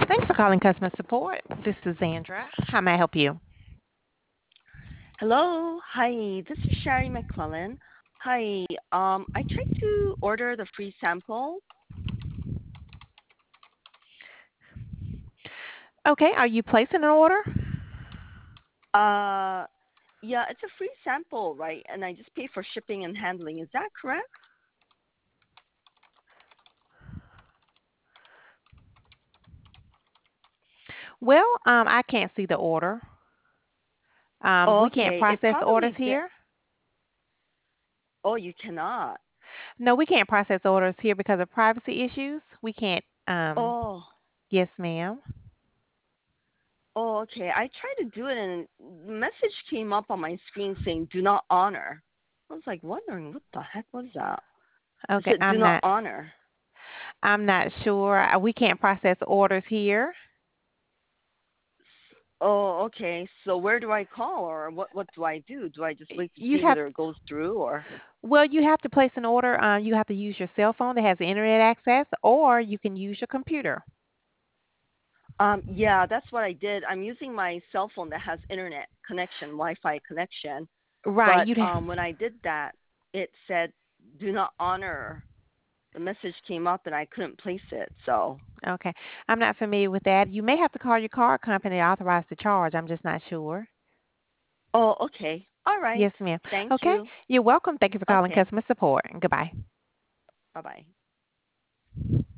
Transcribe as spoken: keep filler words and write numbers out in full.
Thanks for calling customer support. This is Sandra. How may I help you? Hello. Hi, this is Sherry McClellan. Hi. Um, I tried to order the free sample. Okay, are you placing an order? Uh, yeah, it's a free sample, right? And I just pay for shipping and handling. Is that correct? Well, um, I can't see the order. Um, Oh, we can't okay. It process orders probably been. here. Oh, you cannot. No, we can't process orders here because of privacy issues. We can't. Um, Oh, yes, ma'am. oh, okay. I tried to do it, and the message came up on my screen saying "Do not honor." I was like wondering what the heck was that. It Okay, said "Do I'm not not. honor." I'm not sure. Uh, We can't process orders here. Oh, okay. So where do I call, or what? What do I do? Do I just wait to You'd see have. whether it goes through, or? Well, you have to place an order. Uh, you have to use your cell phone that has internet access, or you can use your computer. Um, yeah, that's what I did. I'm using my cell phone that has internet connection, Wi-Fi connection. Right. But You'd have. um, when I did that, it said "Do not honor." The message came up, and I couldn't place it. So. Okay. I'm not familiar with that. You may have to call your car company authorized to charge. I'm just not sure. Oh, okay. All right. Yes, ma'am. Thank Okay. you. You're welcome. Thank you for calling Okay. customer support. Goodbye. Bye bye.